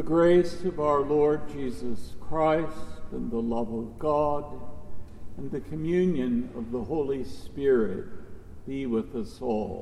grace of our Lord Jesus Christ and the love of God and the communion of the Holy Spirit be with us all.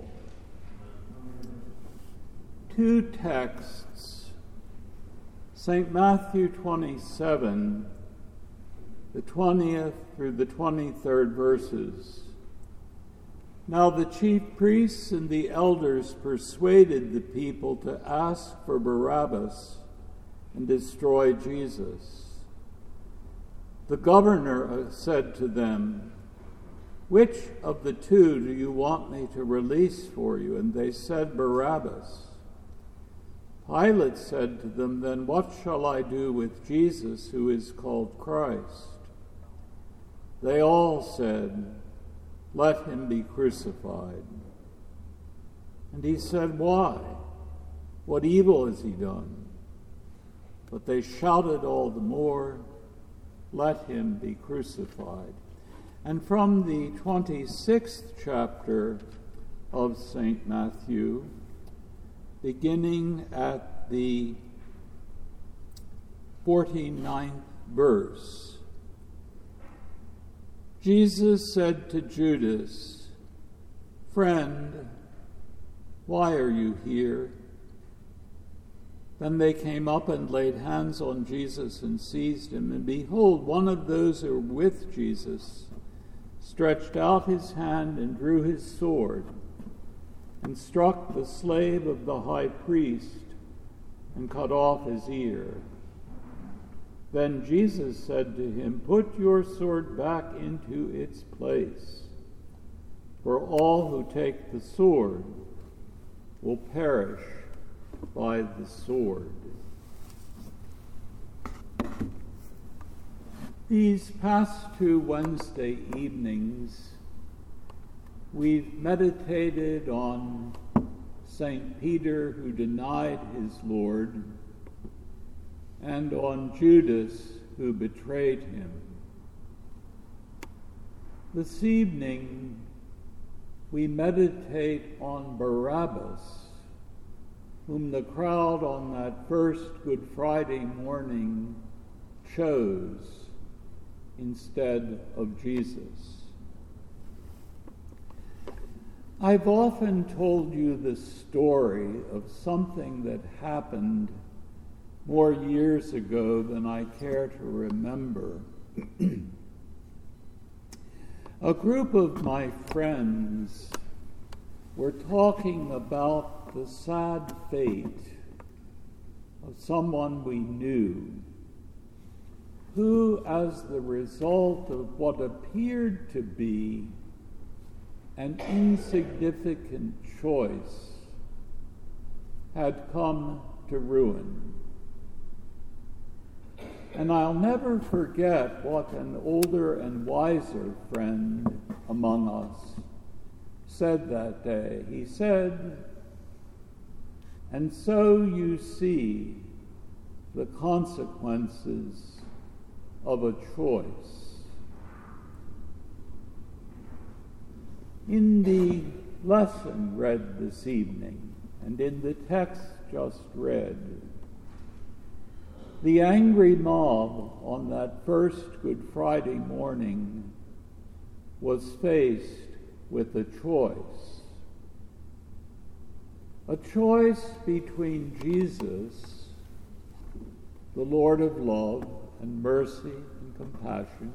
Two texts, St. Matthew 27, the 20th through the 23rd verses. Now the chief priests and the elders persuaded the people to ask for Barabbas and destroy Jesus. The governor said to them, "Which of the two do you want me to release for you?" And they said, "Barabbas." Pilate said to them, "Then what shall I do with Jesus, who is called Christ?" They all said, "Let him be crucified." And he said, "Why? What evil has he done?" But they shouted all the more, "Let him be crucified." And from the 26th chapter of St. Matthew, beginning at the 49th verse, Jesus said to Judas, "Friend, why are you here?" Then they came up and laid hands on Jesus and seized him. And behold, one of those who were with Jesus stretched out his hand and drew his sword and struck the slave of the high priest and cut off his ear. Then Jesus said to him, "Put your sword back into its place, for all who take the sword will perish by the sword." These past two Wednesday evenings, we've meditated on St. Peter, who denied his Lord, and on Judas, who betrayed him. This evening, we meditate on Barabbas, whom the crowd on that first Good Friday morning chose instead of Jesus. I've often told you the story of something that happened more years ago than I care to remember. A group of my friends were talking about the sad fate of someone we knew, who, as the result of what appeared to be an insignificant choice, had come to ruin. And I'll never forget what an older and wiser friend among us said that day. He said, "And so you see the consequences of a choice." In the lesson read this evening, and in the text just read, the angry mob on that first Good Friday morning was faced with a choice between Jesus, the Lord of love and mercy and compassion,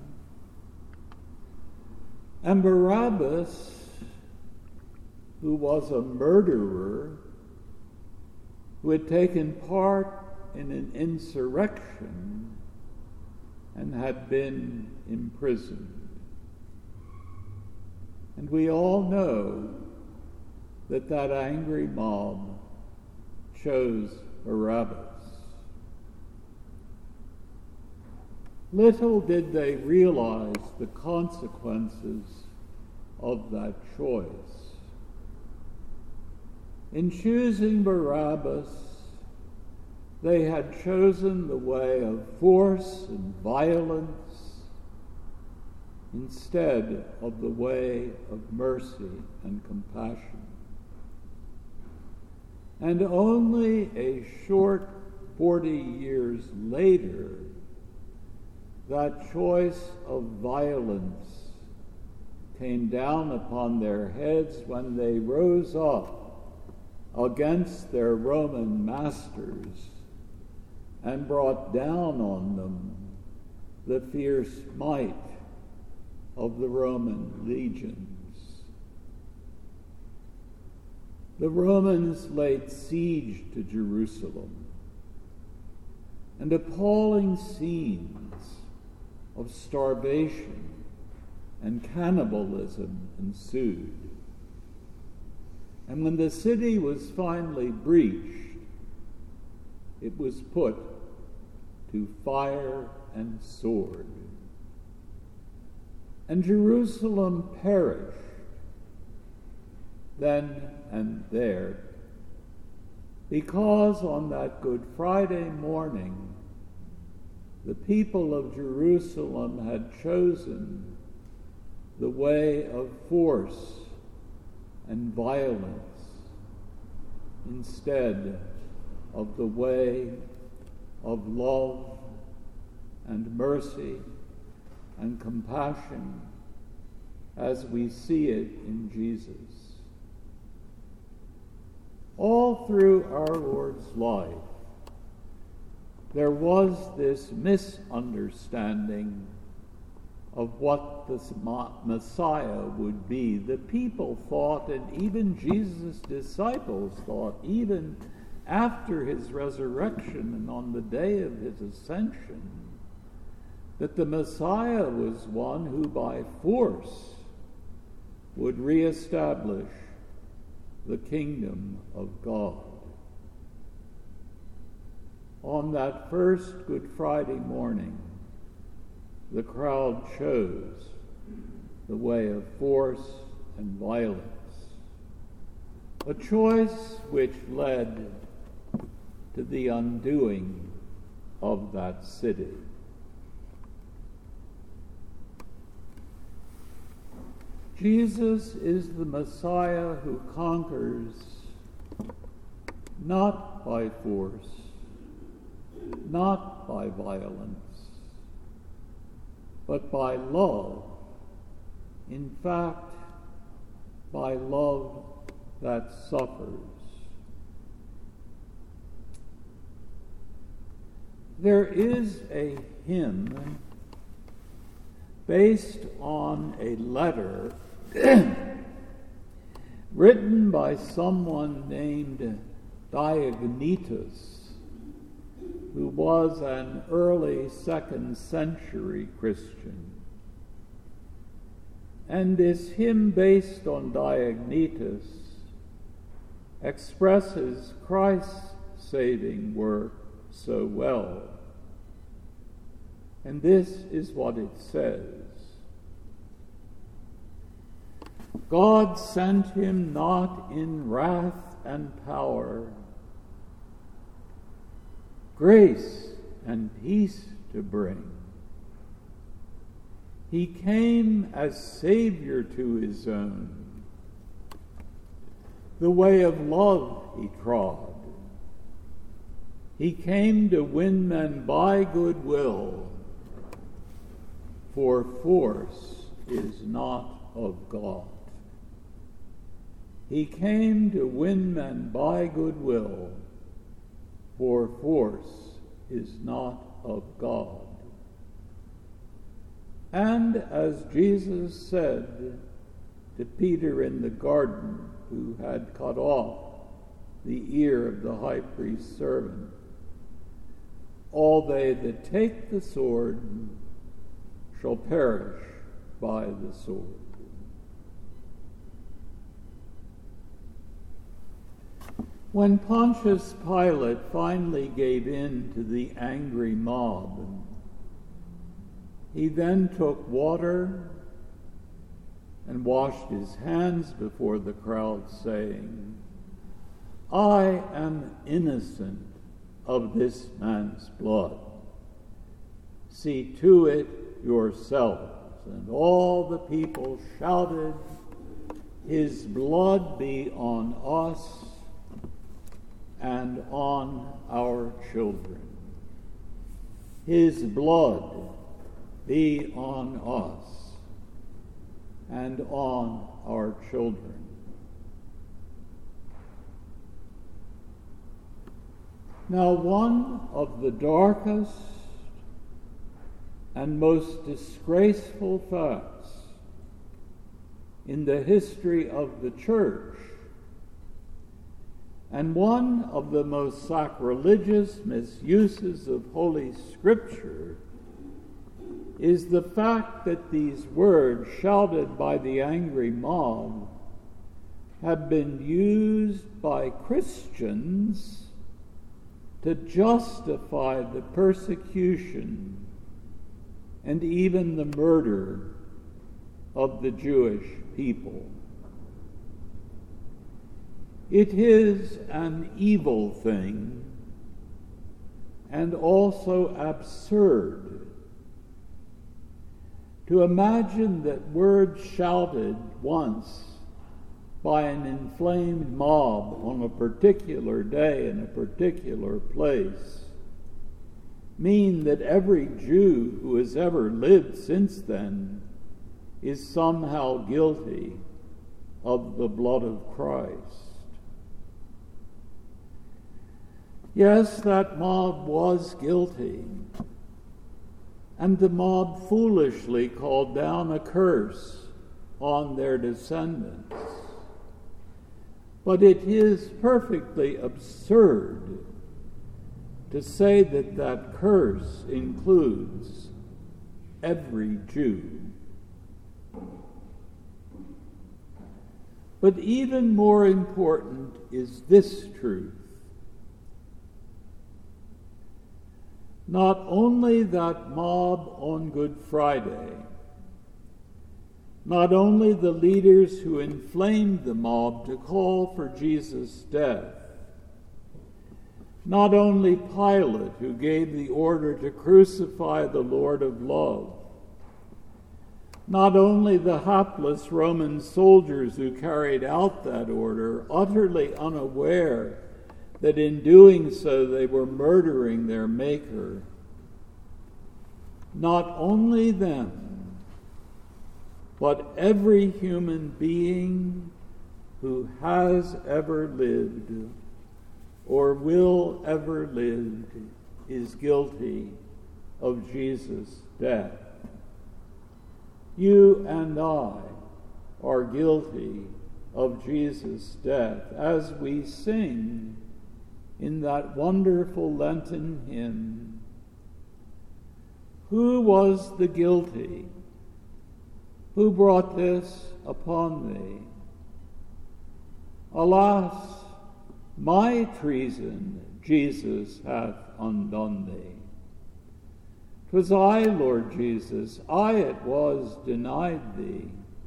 and Barabbas, who was a murderer, who had taken part in an insurrection and had been imprisoned. And we all know that that angry mob chose Barabbas. Little did they realize the consequences of that choice. In choosing Barabbas, they had chosen the way of force and violence instead of the way of mercy and compassion. And only a short 40 years later, that choice of violence came down upon their heads when they rose up against their Roman masters and brought down on them the fierce might of the Roman legions. The Romans laid siege to Jerusalem, and appalling scenes of starvation and cannibalism ensued. And when the city was finally breached, it was put to fire and sword. And Jerusalem perished then and there, because on that Good Friday morning, the people of Jerusalem had chosen the way of force and violence instead of the way of love and mercy and compassion as we see it in Jesus. All through our Lord's life, there was this misunderstanding of what the Messiah would be. The people thought, and even Jesus' disciples thought, even after his resurrection and on the day of his ascension, that the Messiah was one who by force would reestablish the kingdom of God. On that first Good Friday morning, the crowd chose the way of force and violence, a choice which led to the undoing of that city. Jesus is the Messiah who conquers not by force, not by violence, but by love. In fact, by love that suffers. There is a hymn based on a letter written by someone named Diognetus, who was an early 2nd century Christian. And this hymn based on Diognetus expresses Christ's saving work so well. And this is what it says. God sent him not in wrath and power, grace and peace to bring. He came as Savior to his own. The way of love he trod. He came to win men by goodwill, for force is not of God. He came to win men by goodwill, for force is not of God. And as Jesus said to Peter in the garden, who had cut off the ear of the high priest's servant, all they that take the sword shall perish by the sword. When Pontius Pilate finally gave in to the angry mob, he then took water and washed his hands before the crowd, saying, I am innocent of this man's blood. See to it yourselves. And all the people shouted, His blood be on us and on our children. His blood be on us and on our children. Now, one of the darkest and most disgraceful facts in the history of the Church, and one of the most sacrilegious misuses of Holy Scripture, is the fact that these words shouted by the angry mob have been used by Christians to justify the persecution and even the murder of the Jewish people. It is an evil thing and also absurd to imagine that words shouted once by an inflamed mob on a particular day in a particular place mean that every Jew who has ever lived since then is somehow guilty of the blood of Christ. Yes, that mob was guilty, and the mob foolishly called down a curse on their descendants. But it is perfectly absurd to say that that curse includes every Jew. But even more important is this truth. Not only that mob on Good Friday, not only the leaders who inflamed the mob to call for Jesus' death, not only Pilate, who gave the order to crucify the Lord of love, not only the hapless Roman soldiers who carried out that order, utterly unaware that in doing so they were murdering their Maker, not only them, but every human being who has ever lived or will ever live is guilty of Jesus' death. You and I are guilty of Jesus' death, as we sing in that wonderful Lenten hymn, "Who was the guilty? Who brought this upon thee? Alas, my treason Jesus hath undone thee. 'Twas I, Lord Jesus, I it was denied thee.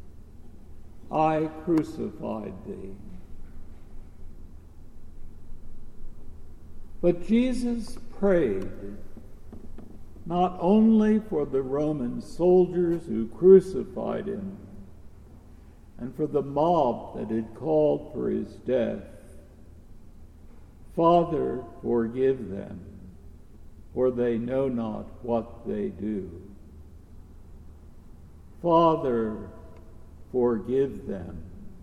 I crucified thee." But Jesus prayed not only for the Roman soldiers who crucified him and for the mob that had called for his death. "Father, forgive them, for they know not what they do." Father, forgive them.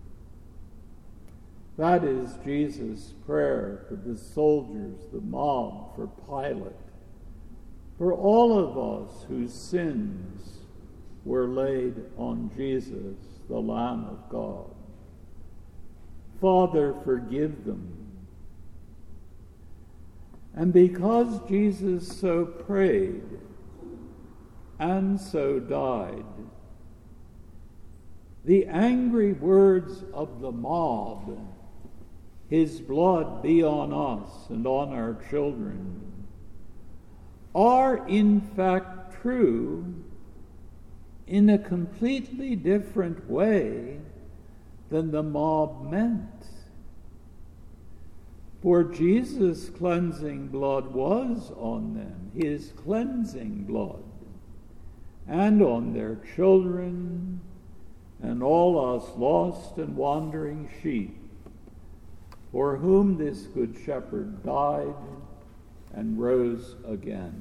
That is Jesus' prayer for the soldiers, the mob, for Pilate, for all of us whose sins were laid on Jesus, the Lamb of God. Father, forgive them. And because Jesus so prayed and so died, the angry words of the mob, "His blood be on us and on our children," are in fact true in a completely different way than the mob meant. For Jesus' cleansing blood was on them, his cleansing blood, and on their children, and all us lost and wandering sheep, for whom this good shepherd died and rose again.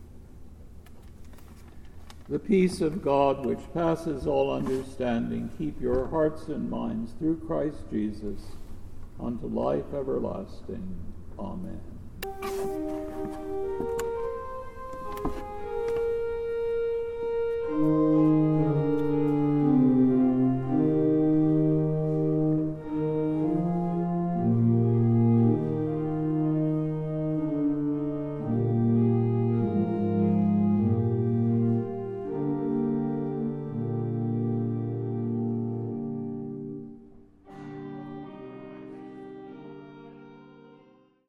The peace of God, which passes all understanding, keep your hearts and minds through Christ Jesus unto life everlasting. Amen.